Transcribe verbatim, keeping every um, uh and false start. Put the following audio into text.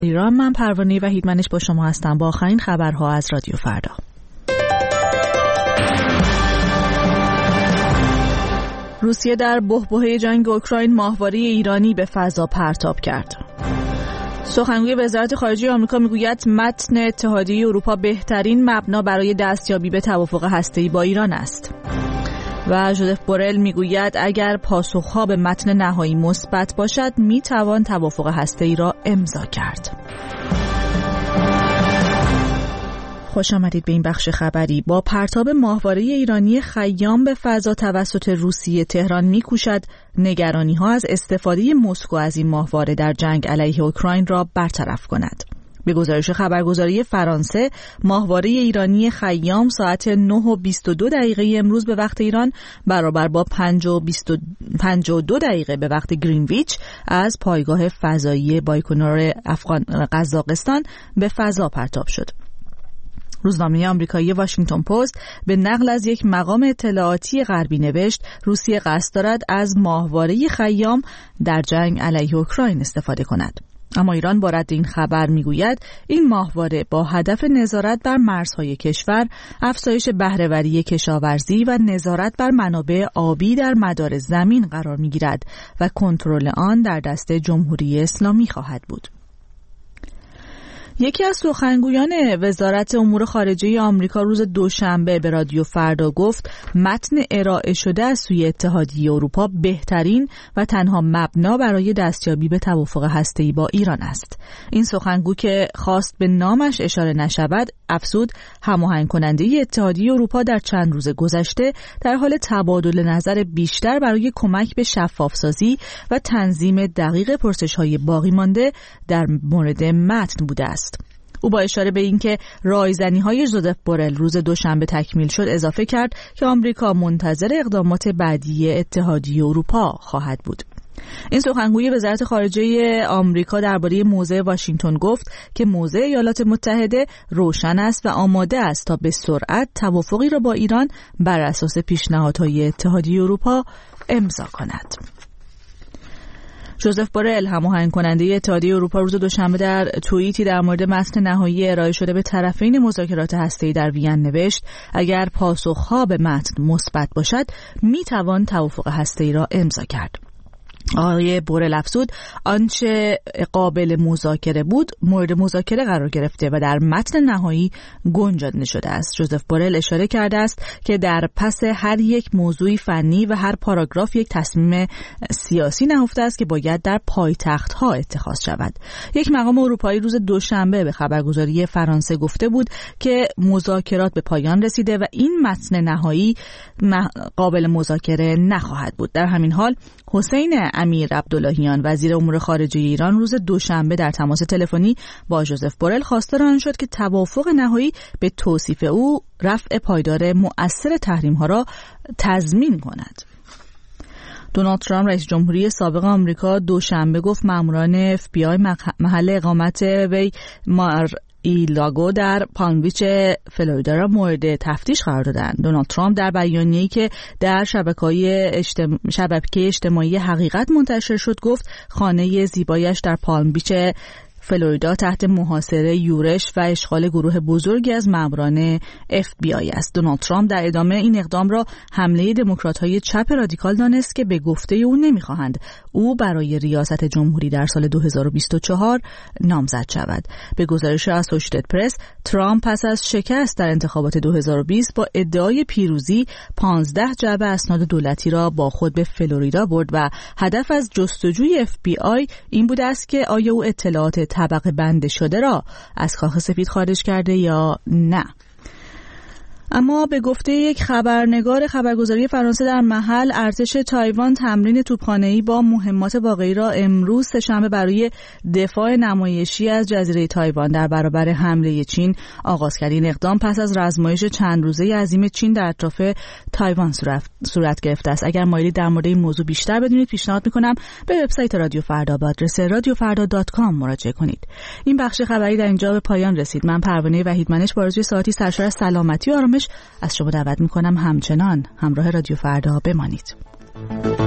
ایران. من پروانه وحیدمنش با شما هستم با آخرین خبرها از رادیو فردا. روسیه در بحبوحه جنگ اوکراین ماهواره ایرانی به فضا پرتاب کرد. سخنگوی وزارت خارجه آمریکا میگوید متن اتحادیه اروپا بهترین مبنا برای دستیابی به توافق هسته‌ای با ایران است. و ژوزف بورل میگوید اگر پاسخها به متن نهایی مثبت باشد میتوان توافق هسته‌ای را امضا کرد. خوش آمدید به این بخش خبری. با پرتاب ماهواره ایرانی خیام به فضا توسط روسیه، تهران میکوشد نگرانی‌ها از استفاده مسکو از این ماهواره در جنگ علیه اوکراین را برطرف کند. به گزارش خبرگزاری فرانسه، ماهواره ایرانی خیام ساعت نه و بیست و دو دقیقه امروز به وقت ایران برابر با پنج و دو دقیقه به وقت گرینویچ از پایگاه فضایی بایکنور افغان قزاقستان به فضا پرتاب شد. روزنامه آمریکایی واشنگتن پست به نقل از یک مقام اطلاعاتی غربی نوشت روسیه قصد دارد از ماهواره خیام در جنگ علیه اوکراین استفاده کند. اما ایران با رد این خبر میگوید این ماهواره با هدف نظارت بر مرزهای کشور، افزایش بهره‌وری کشاورزی و نظارت بر منابع آبی در مدار زمین قرار میگیرد و کنترل آن در دست جمهوری اسلامی خواهد بود. یکی از سخنگویان وزارت امور خارجه آمریکا روز دوشنبه به رادیو فردا گفت متن ارائه شده از سوی اتحادیه اروپا بهترین و تنها مبنا برای دستیابی به توافق هسته‌ای با ایران است. این سخنگو که خواست به نامش اشاره نشود افزود هماهنگ کننده اتحادیه اروپا در چند روز گذشته در حال تبادل نظر بیشتر برای کمک به شفافسازی و تنظیم دقیق پرسش‌های باقی مانده در مورد متن بوده است. او با اشاره به اینکه رایزنی‌های ژوزف بورل روز دوشنبه تکمیل شد اضافه کرد که آمریکا منتظر اقدامات بعدی اتحادیه اروپا خواهد بود. این سخنگوی وزارت خارجه آمریکا درباره موضع واشنگتن گفت که موضع ایالات متحده روشن است و آماده است تا به سرعت توافقی را با ایران بر اساس پیشنهادهای اتحادیه اروپا امضا کند. ژوزف بورل هماهنگ کننده اتحادیه اروپا روز دوشنبه در توییتی در مورد متن نهایی ارائه شده به طرفین مذاکرات هسته‌ای در وین نوشت اگر پاسخها به متن مثبت باشد میتوان توافق هسته‌ای را امضا کرد. آقای بورل افزود آنچه قابل مذاکره بود مورد مذاکره قرار گرفته و در متن نهایی گنجانده شده است. ژوزف بورل اشاره کرده است که در پس هر یک موضوع فنی و هر پاراگراف یک تصمیم سیاسی نهفته است که باید در پایتخت‌ها اتخاذ شود. یک مقام اروپایی روز دوشنبه به خبرگزاری فرانسه گفته بود که مذاکرات به پایان رسیده و این متن نهایی قابل مذاکره نخواهد بود. در همین حال حسین امیر عبداللهیان وزیر امور خارجه ایران روز دوشنبه در تماس تلفنی با ژوزف بورل خواستار آن شد که توافق نهایی به توصیف او رفع پایدار مؤثر تحریم‌ها را تضمین کند. دونالد ترامپ رئیس جمهوری سابق آمریکا دوشنبه گفت ماموران اف بی آی محل اقامت وی مار ایلاگو در پالم بیچ فلوریدا را مورد تفتیش قرار دادند. دونالد ترامپ در بیانیه‌ای که در شبکه‌های اجتماعی شبکه اجتماعی حقیقت منتشر شد گفت خانه زیبایش در پالم بیچ فلوریدا تحت محاصره یورش و اشغال گروه بزرگی از ماموران اف بی آی است. دونالد ترامپ در ادامه این اقدام را حمله دموکرات‌های چپ رادیکال دانست که به گفته او نمی‌خواهند او برای ریاست جمهوری در سال دو هزار و بیست و چهار نامزد شود. به گزارش اسوشیتد پرس، ترامپ پس از شکست در انتخابات دو هزار و بیست با ادعای پیروزی پانزده جعبه اسناد دولتی را با خود به فلوریدا برد و هدف از جستجوی اف بی آی این بوده است که آیا او اطلاعات طبقه بند شده را از کاخ سفید خارج کرده یا نه. اما به گفته یک خبرنگار خبرگزاری فرانسه در محل، ارتش تایوان تمرین توپخانه‌ای با مهمات واقعی را امروز سه‌شنبه برای دفاع نمایشی از جزیره تایوان در برابر حمله چین آغاز کرد. این اقدام پس از رزمایش چند روزه عظیم چین در اطراف تایوان صورت گرفته است. اگر مایلید در مورد این موضوع بیشتر بدونید پیشنهاد می‌کنم به وبسایت رادیو فردا با آدرس رادیو فردا دات کام مراجعه کنید. این بخش خبری در اینجا به پایان رسید. من پروانه وحیدمنش با آرزوی ساعتی سرشار از سلامتی و آرامش از شما دعوت میکنم همچنان همراه رادیو فردا بمانید.